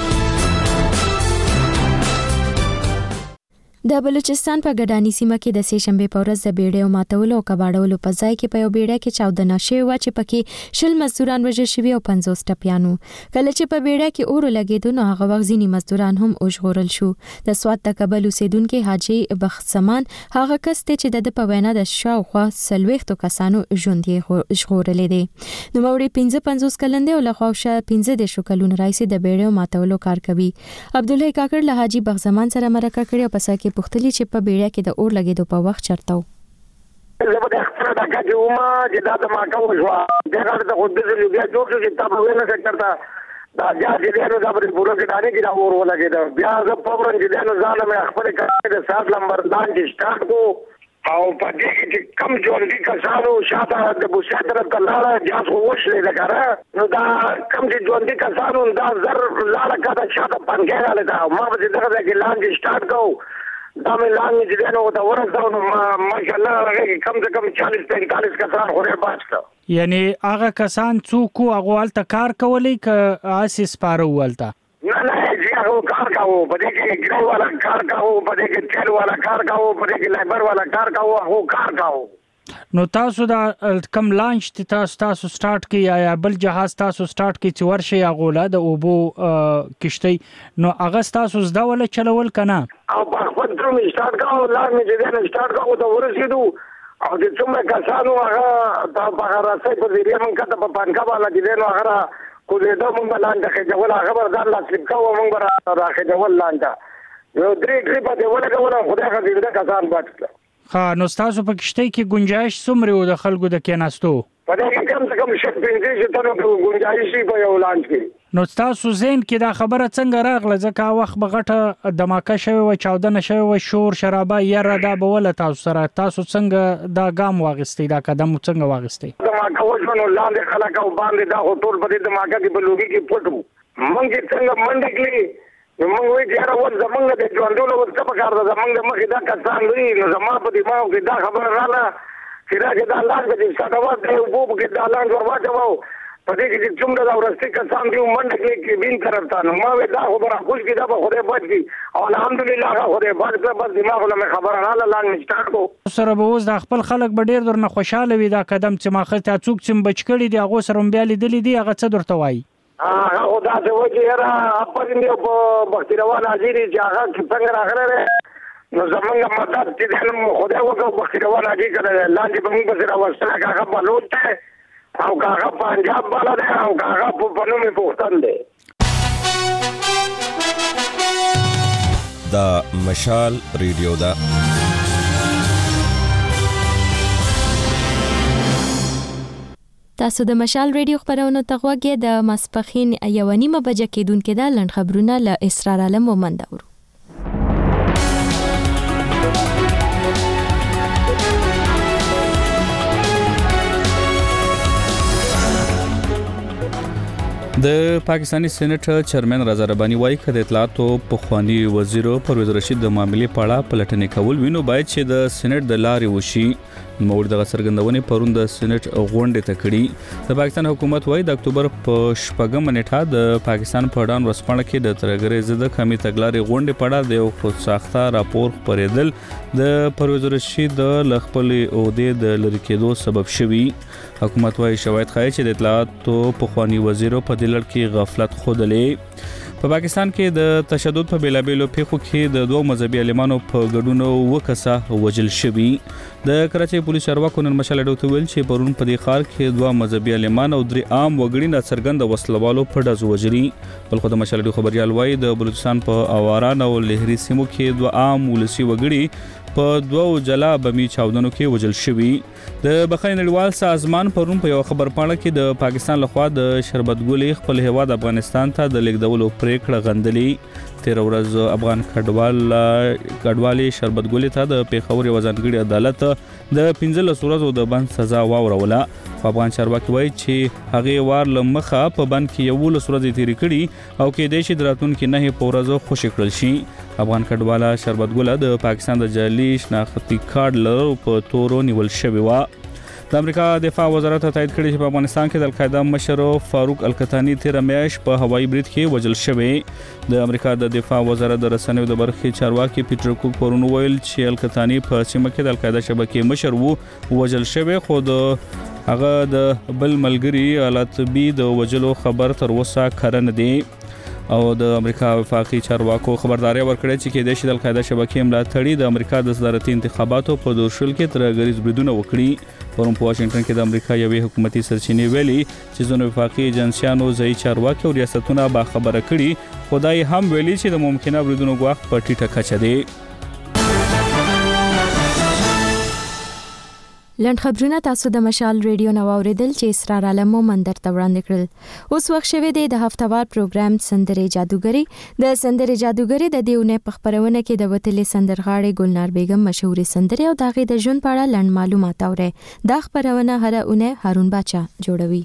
د بلوچستان په ګډانی سیمه کې د سې شنبه په ورځ د بیړۍ او ماتولو او کباړولو په ځای کې په یو بیړۍ کې چاودنه شوې وه چې پکې شل مزدوران وژل شوي او پنځوس ټپیانو. کله چې په بیړۍ کې اور ولګېدو نو هغه وخت ځینې مزدوران هم وژغورل شو. د سوات د کابل اوسېدونکي حاجي بخت سمان هغه کس دی چې د په وینا د شاوخوا څلوېښتو کسانو ژوند یې ژغورلی دی. نوموړی پنځه پنځوس کلن دی او له خواوشا پنځه دېرشو کلونو راهیسې د بیړۍ او ماتولو کار کوي. عبدالحی کاکړ له حاجي بخت سمان سره مرکه کړې او په سر کې پوښتلي چې په بیړۍ کې د اور لګېدو په وخت چرته و. زه به د خپله ډکه چې ومه چې دا د ماکه وشوه دغه د خو داسې بیا جوړ شو چې تا به ویل نه چېرته دا بیا چې دی نو دا به پوره ګډانې کې دا اور ولګېده. بیا زه فوراً چې دی نو ځانه مې خپلې کړې د سات لمبردان چې سټارټ کړو او په دې کې چې کم ژوندي کسانو شاته د بوسیا طرف ته لاړه جاز خو وشلې ده که نه نو دا کم چې ژوندي کسانو دا زر لاړه که د شاته پنکۍ راغلی ده ما به چې دغه ځای کې لاندې سټارټ کوو دا مې لاندې چې دی نو ورته ورسوه نو ماشاءالله هغې کې کم سے کم چالیس پینتالیس کسان خو ډېر بچ کړه. یعنې هغه کسان څوک وو هغو هلته کار کولی که هسې سپاره وو هلته؟ نه نه چې هغه کار کوو په دې کې ګرل والا کار کوو په دې کې تیل والا کار کوو په دې کې لیبر والا کار کوو هغو کار کوو. نو تاسو دا کم لانچ تی تاسو تاسو سٹارټ کی یا بل جهاز تاسو سٹارټ کی چې ورشي غوله د اوبو کشتۍ نو هغه تاسو زده ول چلول کنه او په خپل تر می سٹارټ کاوه لار می چې نه سٹارټ کاوه دا ورسېدو او د څومره کسانو هغه دا په راځي په دې من کته په پانکا بالا دي نو هغه کو دې دا مونږ لاندې خجول هغه بردار لا سلیپ کاوه مونږ را خجول لاندې یو درې درې په دې ولا کوله خدای خدای دې کسان بچ ها نو تاسو په کشته کې گنجائش څومره و د خلکو د کېناستو په دې کې کم څه کم شک پنځه چې تاسو گنجائش په یو لانچ کې نو تاسو زین کې دا خبره څنګه راغله ځکه وخت بغټه دماکه شوی و چاودنه شوی و شور شرابه یره دا بوله تاسو سره تاسو څنګه دا ګام واغستی دا قدم څنګه واغستی دماکه وښونو لاندې خلک او باندې دا ټول په دې دماکه کې په لوګي کې پټو مونږ څنګه منډه کړی موږ وی چې هر ول زمونږ د ژوندولو څه په کار ده زمونږ د مخې دا کسان لري نو زما په دماغ کې دا خبره رااله چې راځي دا لاندې چې ساتوا د اوبو کې دا لاندې ورواچو په دې کې چې څومره دا ورسته کسان دي منډه کې کې بین طرف ته نو ما ودا خبره خوش کې دا به خدای بچ کی او الحمدلله هغه خدای بچ کړ بس دماغ له خبره نه لاندې سٹارټ کو سره به اوس د خپل خلک به ډیر درنه خوشاله وي دا قدم چې ماخه ته څوک چې بچ کړي دی هغه سره بیا لیدلې دی هغه څه درته وایي هغه خدا ته وایي یاره خپل دې په بختیروان حاضر چې هغه څنګه راغره نو زمونږ مدد چې دلم خدای وکړو بختیروان حاضر کړل لاندې به موږ سره وسره هغه بلوت او هغه پنجاب بالا دی او هغه په پنومي پوښتل دی دا مشال ریډیو دا تاسو د مشال ریډیو خبرونه تغوږی د ماسپخین یو نیمه بجې کېدونکې د لند خبرونه له اسرار عالم ومندورو د پاکستانی سېنات چیرمن رضا ربانی وايي چې د اطلاعاتو پخوانی وزیر پرویز رشید د معاملې په اړه پلټنې کول وینو باید چې د سېنات د لارې وشي نو د څرګندونې پروند د سېنات غونډه تکړی د پاکستان حکومت وايي د اکتوبر په شپږم نیټه د پاکستان په ډان ورسپانه کې د ترګری زده کمی تګلارې غونډه پړه د یو خود ساخته راپور خبرېدل د پرویز رشید د خپل عہده د لری کېدو سبب شوی حکومت وايي شواهد ښایي چې د اطلاعاتو پخوانی وزیر په دلړ کې غفلت خودلې په پاکستان کې د تشدد په بیلابېلو پیښو کې د دوه مذهبي عالمانو په ګډون وکسه وجل شوی د کراچۍ پولیس چارواکو نن مشال ډوته ویل چې پرون په دې ښار کې دوه مذهبي عالمان او درې عام وګړي نه څرګند وسلوالو په ډزو وجري بل خو د مشال ډو خبريال وايي د بلوچستان په اواران او لهري سیمو کې دوه عام ولسی وګړي په دوه جلا بمی چاودنو کې وجل شوی د بخښنې نړیوال سازمان پرون په یو خبر پاڼه کې د پاکستان لخوا د شربت ګلې خپل هیواد افغانستان ته د لیږدولو پریکړه غندلې تیر ورځ افغان کډوال کډوالي شربت ګلې ته د پیښور وزارتګړي عدالت د پنځلس ورځو د بند سزا واوروله افغان چارواکي وایي چې هغه وار لمخه په بند کې یو لس ورځې تیری کړي او کې د شي دراتون کې نه په ورځو خوشی کړل شي افغان کډواله شربت ګله د پاکستان د جعلي شناختی کارت لرو په تورو نیول شوی و د امریکا دفاع وزارت تایید کړی چې په افغانستان کې د القاعده مشر فاروق القطانی تیر میاش په هوایي برید کې وژل شوی د امریکا د دفاع وزارت د رسنیو د برخې چارواکي پیټر کوک پرون ویل چې القطانی په سیمه کې د القاعده شبکې مشر وو وژل شوی خو د هغه د بل ملګری الاتبي د وژلو خبر تر اوسه کړن دی او د امریکا وفاقي چارواکو خبرداري ورکړه چې کې د شیدل قاعده شبکې ملاتړي د امریکا د صدارتي انتخاباتو په دوشل کې ترګریز بریدونه وکړي پرون په واشنگټن کې د امریکا یوې حکومتي سرچینې ویلي چې ځینو وفاقي ایجنسیانو ځای چارواکي او ریاستونه با خبره کړي خدای هم ویلي چې د ممکنه بریدونو غوښ په ټیټه کچه دی لند خبرونه تاسو د مشال ریډیو نو اوریدل چې اسرار عالم مندر ته وړاندې کړل اوس وخت شوه دی د هفتوار پروګرام سندره جادوګری د سندره جادوګری د دیونه په خبرونه کې د وتلې سندرغاړي ګلنار بیگم مشهور سندره او دغه د ژوند په اړه لند معلومات اوري دا خبرونه هر اونه هارون باچا جوړوي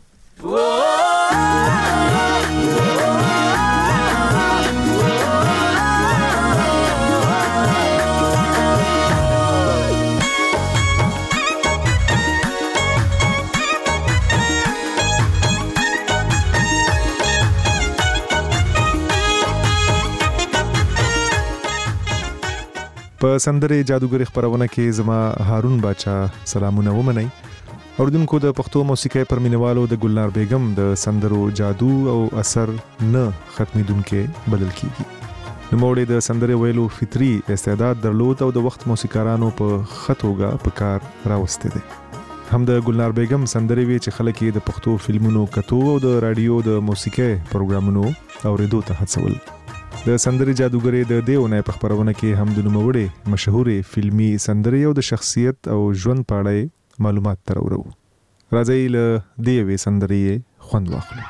په سندره جادوګری خبرونه کې زما هارون باچا سلامونه ومنئ اوردونکو د پښتو موسیقي پر مینوالو د ګلنار بیگم د سندرو جادو او اثر نه ختمېدونکې بلل کیږي نو موړې د سندره ویلو فطري استعداد درلود او د وخت موسیقارانو په خطوګه په کار راوسته دي هم د ګلنار بیگم سندره وی چې خلک د پښتو فلمونو کتو او د رادیو د موسیقي پروګرامونو اوریدو ته هڅول د سندري جادوګری د دیونه په خبرونه کې هم د نوموړي مشهورې فلمي سندري او د شخصیت او ژوند په اړه معلومات ترورو راځي له دیوي سندري خوند واخلو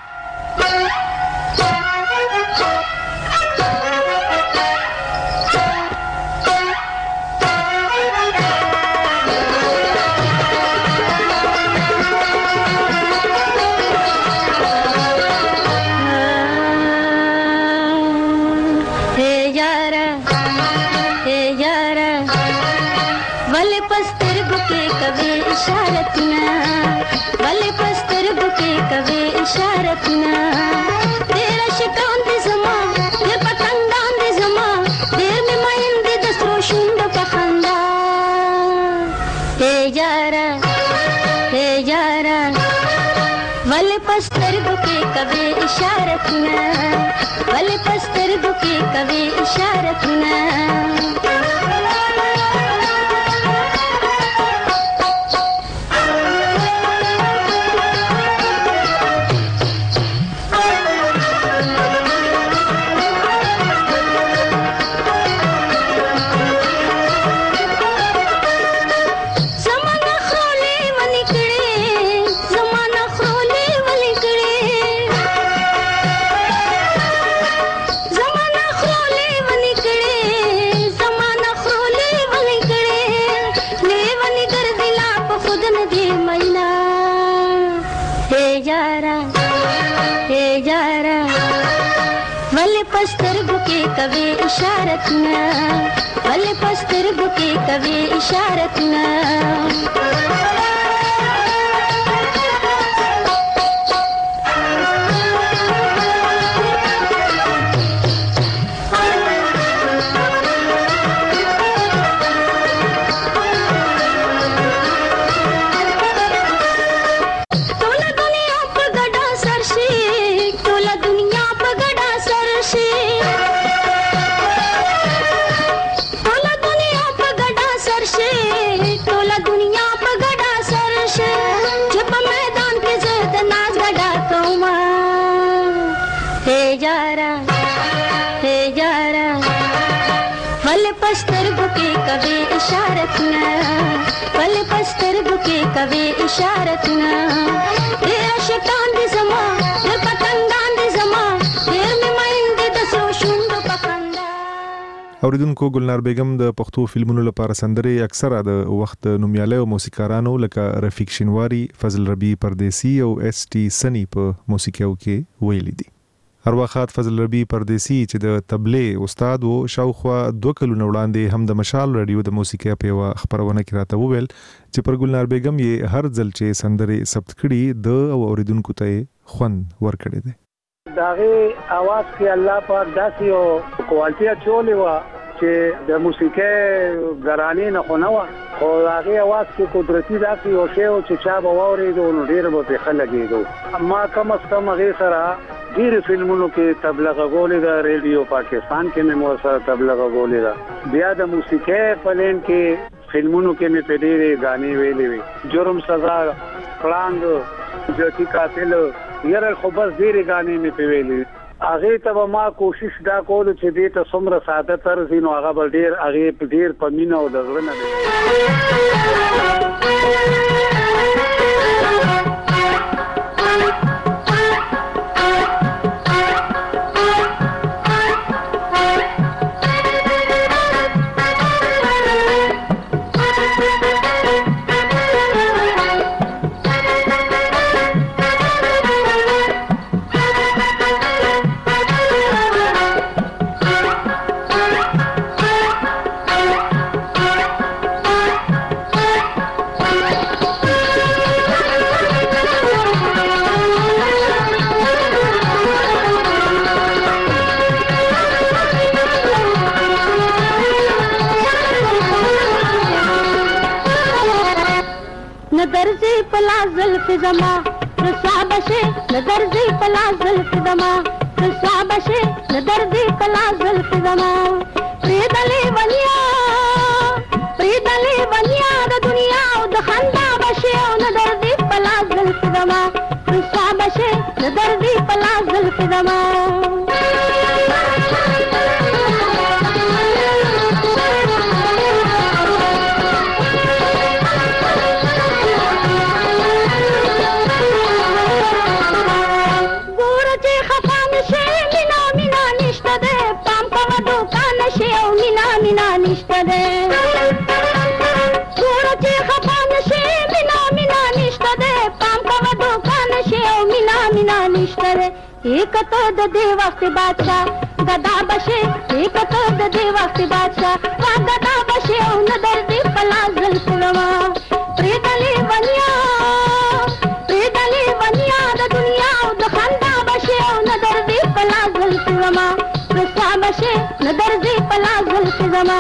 इशारतना वले पस्तर बुके कवे इशारतना इशारतुना ول پسترګو کې کوي اشارتونه पस्तरगु के कवे इशारतुना वले पस्तरगु के कवे इशारतुना पस्तरगु के कवे इशारतुना वले पस्तरगु के कवे इशारतुना ए शैतान दे जमा ए पतंगान दे जमा देर में माइंड د سو شوند پخندا اوریدونکو ګلنار بیگم د پښتو فلمونو لپاره سندرې اکثره د وخت نومیاله او موسیقارانو لکه رفیق شینواری، فضل ربی پردیسی او اس ټی سنی په موسیقیو کې ویلي دي. هر وخت فضل ربی پردیسی چې د تبلې استاد وو شاوخوا دوه کلونه وړاندې هم د مشال رادیو د موسیقي په یوه خبرونه کې راته وویل چې پر ګلنار بیگم یې هر ځل چې سندرې ثبت کړي د او اوریدونکو ته خوند ورکړی دی. داغه आवाज کې الله پاک داسې او کوالټي چولې و چې د موسیقي غرانې نه خو نه و خو هغه आवाज کې قدرتي داسې او شی او چې چا به واورېدو نو ډېر به په خلګېدو. اما کم از کم هغه سره ډیر فلمونو کې تبلیغ غولې دا ریډیو پاکستان کې مې مو سره تبلیغ غولې دا بیا د موسیقي پلین کې فلمونو کې مې په ډېرې غانې ویلې وي جرم سزا کلانګ جوتی قاتل یره خو بس ډېرې غانې مې په ویلې هغه ته ما کوشش دا کول چې دې ته څومره ساده طرز نو هغه بل ډېر هغه ډېر په مینه او د غړنه زلف زما رسوا بشه نظر زی پلا زلف زما رسوا بشه نظر زی پلا زلف زما پریدلی ونیا پریدلی ونیا د دنیا او د خندا بشه او نظر زی پلا زلف زما رسوا بشه نظر زی پلا زلف زما مینا نشته ده ګوره چې خفه نشي مینا مینا نشته ده پام کوه دوکه نشي او مینا مینا نشته ده ایک تو د دې وخت بادشاه غدا بشه ایک تو د دې وخت بادشاه وا غدا بشه او نظر دې پلا زلف لوا پریدلی ونیا پریدلی ونیا د دنیا او د خندا بشه او نظر دې پلا زلف لوا رسوا بشه نظر دې پلا زلف زما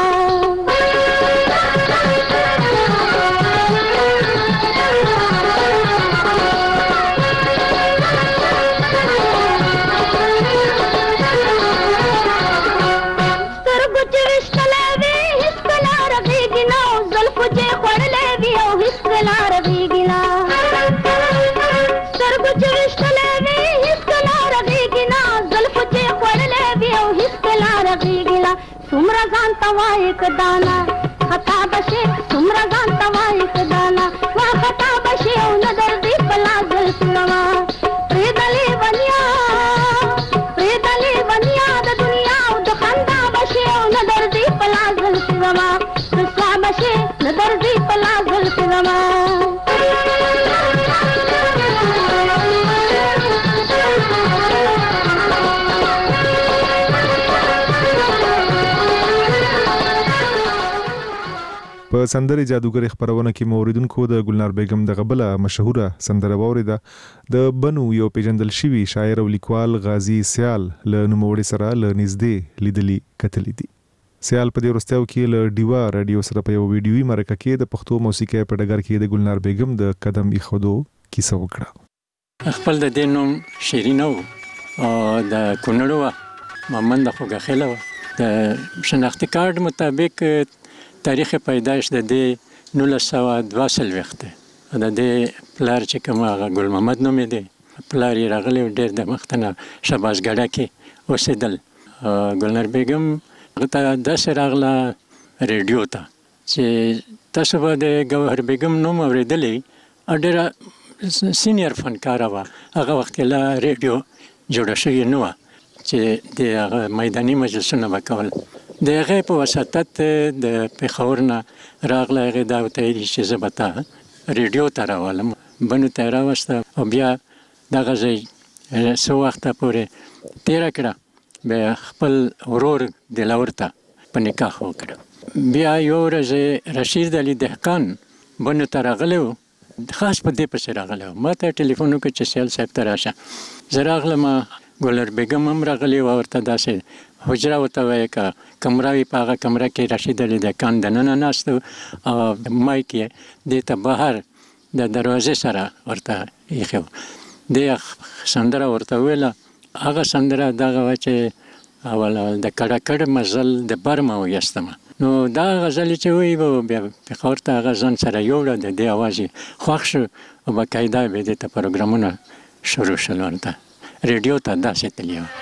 तवाई कदाना खता बशे तुमरा गान तवाई कदाना वा खता बशे नजर दी पला गल सुनवा प्रीदली बनिया प्रीदली बनिया द दुनिया द खंदा बशे नजर दी पला गल सुनवा रसवा बशे नजर दी पला गल सुनवा په سندرې جادوګر خبرونه کې موریدونکو د ګلنار بیگم د غبله مشهوره سندره واوریده د بنو یو پیجندل شوی شاعر او لیکوال غازی سیال له نوموړي سره له نږدې لیدلي کتلې دي. سیال په دې وروستیو کې له ډیوا رادیو سره په یو ویډیوي مرکه کې د پښتو موسیقي په ډګر کې د ګلنار بیگم د قدم ایښودو کیسه وکړه. خپل د دې نوم شیرینه و او د کونړ محمد خوږخیله و. د شناختی کارت مطابق تاریخ پیدایش د دې نولس سوه دوه څلوېښت دی. د دې پلار چې کوم هغه ګل محمد نوم یې دی. پلار یې راغلی ډېر د مخته نه شهبازګډه کې اوسېدل. ګلنار بیګم هغه ته داسې راغله ریډیو ته چې تاسو به د ګوهر بیګم نوم اورېدلی ډېره سینیر فنکاره وه. هغه وخت کې لا ریډیو جوړه شوې نه وه چې د هغه میداني مجلسونه به کول. د هغې په وساطت د پېښور نه راغله. هغې دا ورته ویلي چې زه به تا ریډیو ته راولم. بنو ته یې راوسته او بیا دغه ځای څه وخته پورې تېره کړه. بیا خپل ورور دلاور ته په نکاح وکړه. بیا یو ورځ رشید علي دهقان بنو ته راغلی و، خاص په دې پسې راغلی و. ما ته ټلیفون وکړ چې سیال صاحب ته راشه. زه راغلم، ګلنار بیګم هم راغلی و. ورته داسې حجره ورته وایي که کمره وي، په هغه کمره کې رشید علي دهقان دننه ناست و او مایک یې دې ته بهر د دروازې سره ورته ایښی و. دې سندره ورته ویله. هغه سندره دغه وه چې اول د کډه کډ مزل د برمه ویستمه. نو دا غزل چې وایي به بیا پېښور ته هغه ځان سره یوړه. د دې اواز یې خوښ شو او باقاعده بیا دې ته پروګرامونه شروع شول. ورته ریډیو ته داسې تللی وه.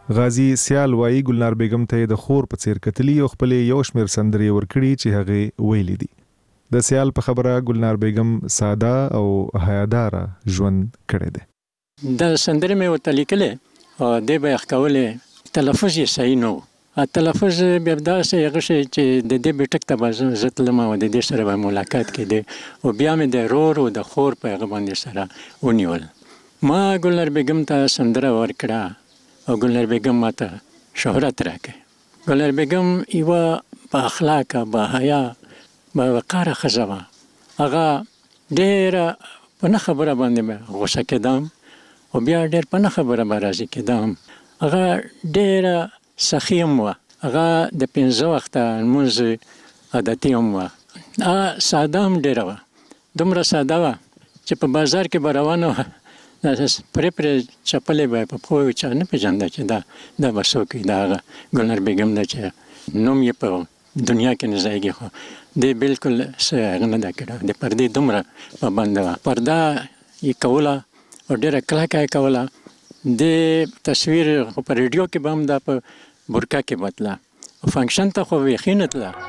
غازی سیال وایي ګلنار بیگم ته د خور په څیر کتلی او خپل یو شمیر سندرې ورکړي چې هغه ویلي دي. د سیال په خبره ګلنار بیگم ساده او حیادار ژوند کړی دی. د سندرې مې ورته لیکلې او دې به یې ښکولې، تلفظ یې صحیح نه و. تلفظ بیا داسې هغه شی چې د دې بیټک ته به زه تلم او د دې سره به ملاقات کېدی او بیا مې د رور او د خور په هغه باندې سره ونیول. ما ګلنار بیگم ته سندره ورکړه او ګلنار بیگم ماته شهرت راکړ. ګلنار بیگم یوه با اخلاقه، با حیا، با وقاره ښځه وه. هغه ډېره په نه خبره باندې به غوسه کېدم او بیا ډېر په نه خبره به راضي کېدم. هغه ډېره سخي هم وه. هغه د پنځه وخته لمونځ عادتي هم وه. هغه ساده هم ډېره وه، دومره ساده وه چې په بازار کې به روانه وه پرې پرې چپلې به په پښو وي، چا نه پېژانده چې دا دا به څوک وي، دا هغه ګلنار بیگم ده چې نوم یې په دنیا کې نه ځایږي. خو دې بالکل څه هغه نه ده کړې، د پردې دومره پابنده وه. پرده یې کوله او ډېره کلکه یې کوله. د تصویر خو په ریډیو کې به هم دا په برکه کې به تله، فنکشن ته خو بیخي نه تله.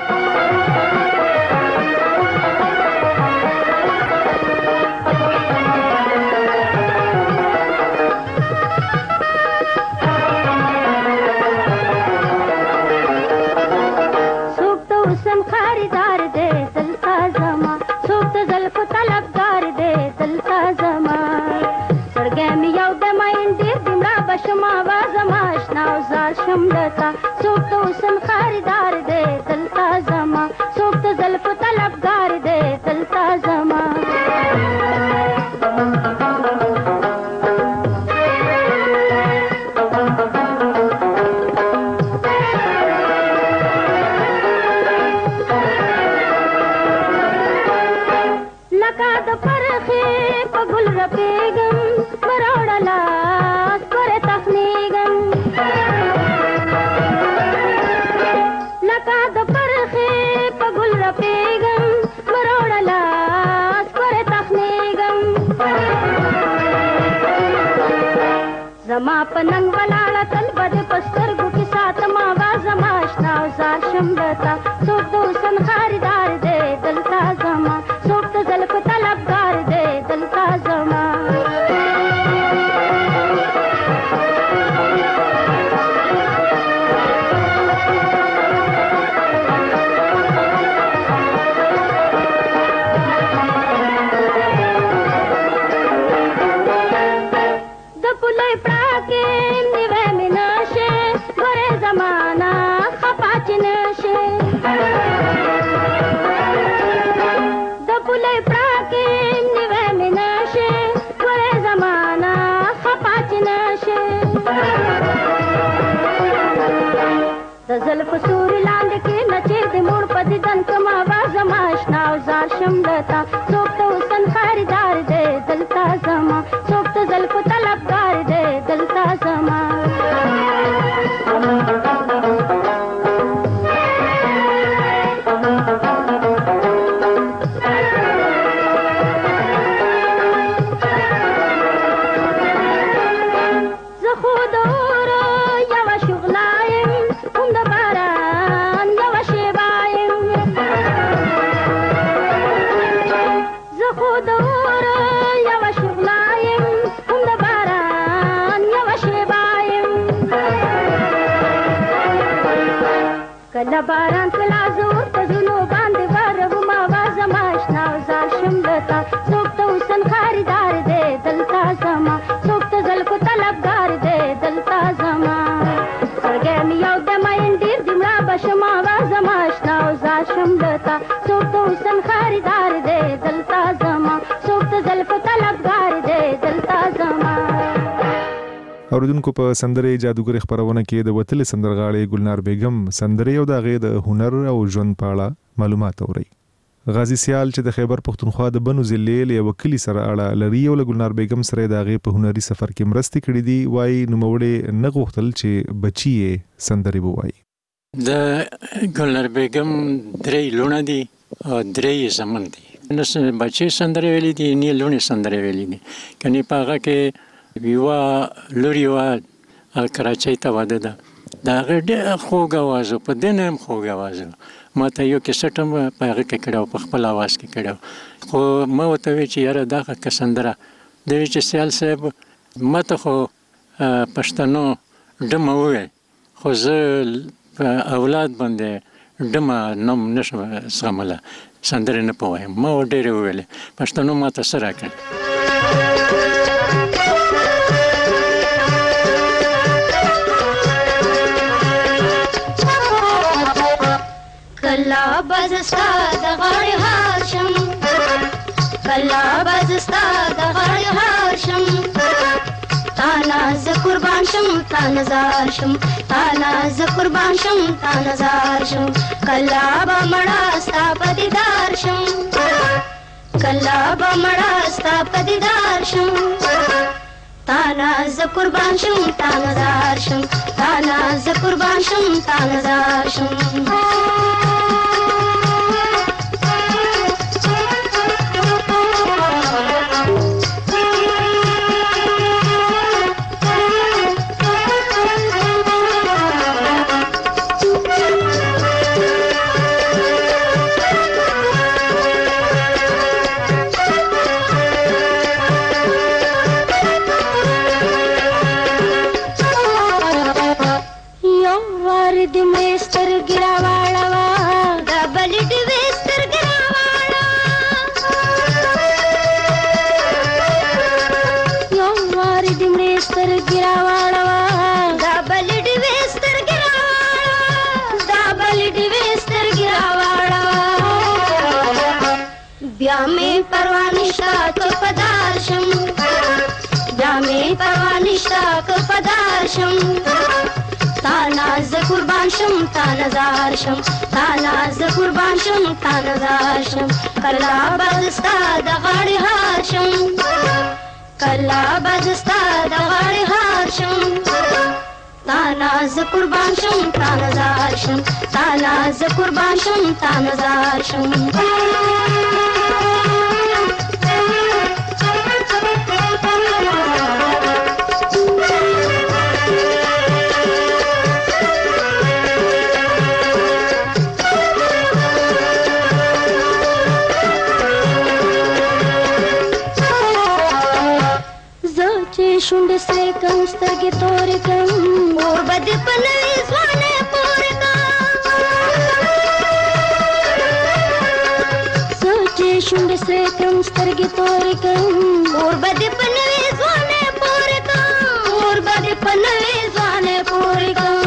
شملتا څوک ته حسن خریدار دی دلتا زما، څوک ته زلف طلبگار دی دلتا زما. لکه د پرخې په ګل رپېږم مراوړه لاس پرې تخنېږم. زما په ننګ ولاړه تل به د په سترګو کې ساتم آواز زما اشنا او زار شملتا څوک د حسن خریدار دی دلتا زما، څوک د زلف طلبگار دی دلتا زما. زلف سوري لاندې کې نچې د موړ په دیدن کم آواز زما اشنا او زار شملتا څوک ته حسن خریدار دی دلتا زما، څوک ته زلف طلبگار دی دلتا زما. کله باران کله زور په زونو باندې وارم آواز زما اشنا او زار شملتا څوک ته حسن خریدار دی دلتا زما، څوک ته زلف طلبگار دی دلتا زما. سرګې مې یو د ماین ډېر د مړه به شم آواز زما اشنا او زار شملتا څوک ته حسن خریدار دی دلتا زما، څوک ته زلف طلبگار دی دلتا زما. اوریدونکو په سندرې جادوګر خبرونه کې د وتل سندرغاړي ګلنار بیگم سندرې او د غې د هنر او ژوند په اړه معلومات اوري. غازی سیال چې د خیبر پښتونخوا د بنو ضلع له وکیل سره اړه لري او ګلنار بیگم سره د غې په هنري سفر کې مرستې کړې دي. وای نو موړې نه غوښتل چې بچي سندرې بوایي. د ګلنار بیگم درې لونه دي او درې زمن دي. نو بچي سندرې ویلي دي، نه لونه سندرې ویلي دي. کني په هغه کې یوه لوري وه کراچۍ ته واده ده د هغې ډېر خوږ اواز و، په دې نه هم خوږ اواز و. ما ته یو کیسټ هم په هغه کې کړی و، په خپل اواز کې کړی و. خو ما ورته وویل چې یاره دغه که سندره دی ویل چې سیال صاحب ما ته خو پښتنو ډمه وویل، خو زه په اولاد باندې ډمه نوم نشم زغمله، سندرې نه پوهیم. ما ډېرې وویلې پښتنو ما ته څه راکړل. کلا باز ستا د غاړې هار شم، کلا باز ستا د غاړې هار شم، تانا زه قربان شم تا نزار شم، تانا زه قربان شم تا نزار شم. کلا به مړه ستا په دیدار شم، کلا به مړه ستا په دیدار شم، تانا زه قربان شم تا نزار شم، تانا زه قربان شم تا نزار شم. بیا می پروا نشتا که پدار شم، بیا می پروا نشتا که پدار شم، تانا زه قربان شم تا نزار شم، تانا زه قربان شم تا نزار شم. کلا باز ستا د غاړې هار شم، کلا باز ستا د غاړې هار شم، تانا زه قربان شم تا نزار شم، تانا زه قربان شم تا نزار شم. شونډې سرې کم سترګې تورې کم اور به دې په نوې ځوانۍ پورې کم، زه چې شونډې سرې کم سترګې تورې کم اور به دې په نوې ځوانۍ پورې کم، اور به دې په نوې ځوانۍ پورې کم.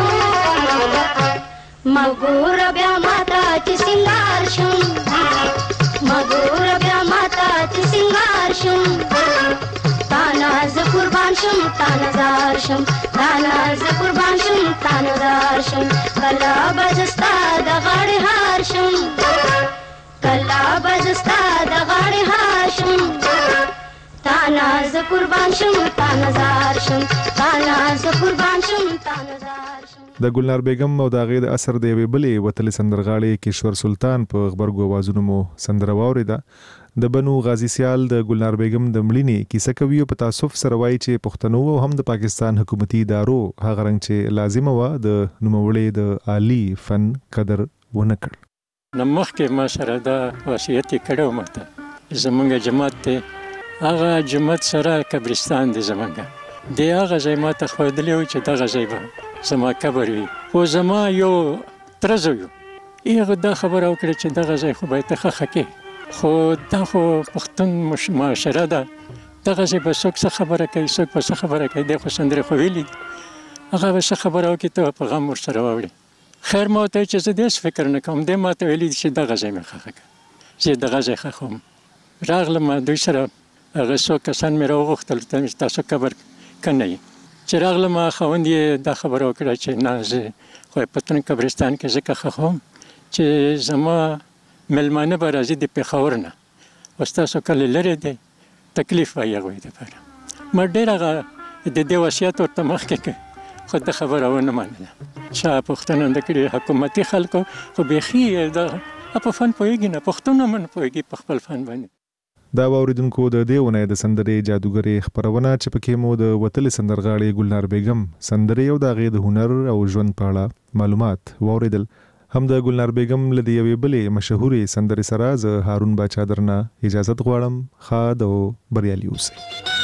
ما ګوره بیا ماته چې سینګار شم، ما ګوره بیا ماته چې سینګار شم، تانا زه قربان شم تا نزار شم، تانا زه قربان شم تا نزار شم. کلا به زه ستا د غاړې هار شم، کلا به زه ستا د غاړې هار شم، تانا زه قربان شم تا نزار شم، تانا زه قربان شم تا نزار شم. د ګلنار بیگم او د هغې د اثر د یوې بلې وتلې سندرغاړې کیشور سلطان په غبرګو اوازونو مو سندره واورېده. د بنو غازی سیال د ګلنار بیگم د مړینې کیسه کوي او په تاسف سره وایي چې پښتنو او هم د پاکستان حکومتي ادارو هغه رنګ چې لازمه وه د نوموړې د عالي فن قدر ونه کړ. نه مخکې ما سره دا وصیت یې کړی و ماته، زمونږ جماعت دی هغه جماعت سره قبرستان دی زمونږ دی، هغه ځای ما ته ښودلی و چې دغه ځای به زما قبر وي. خو زما یو تره زوی و هغه دا خبره وکړه چې دغه ځای خو باید ته ښخه کړې، خو دا خو پښتون معاشره ده، دغه ځای به څوک څه خبره کوي، څوک به څه خبره کوي، دی خو سندرې خو ویلي دي، هغه به څه خبره وکړي ته په غم ورسره واوړې. خیر ما ورته ویل چې زه داسې فکر نه کوم، دی ما ته ویلي دي چې دغه ځای مې ښخه کړه، زه دغه ځای ښخوم. راغلم دوی سره هغه څو کسان مې راوغوښتل چې تاسو قبر که نه یې، چې راغلم خاوند یې دا خبره وکړه چې نه زه خو پښتون قبرستان کې ځکه ښخوم چې زما مېلمانه به راځي د پېښور نه او ستاسو کلی لرې دی، تکلیف وایي هغوی دپاره. ما ډېر هغه د دې وصیت ورته مخکې کړ خو د خبره ونه منله. چا پوښتنه نه کړې حکومتي خلکو خو بیخي د په فن پوهېږي نه، پښتون هم نه پوهېږي په خپل فن باندې. دا اوریدونکو د دیونه د سندرې جادوګرې خبرونه چې پکې مو د وتل سندرغاړي ګلنار بیگم سندرې او د غي د هنر او ژوند په اړه معلومات واوریدل. هم د ګلنار بیگم لدی یوې بلې مشهورې سندرې سره ز هارون باچا درنه اجازه غواړم. خاد او بریالي اوسئ.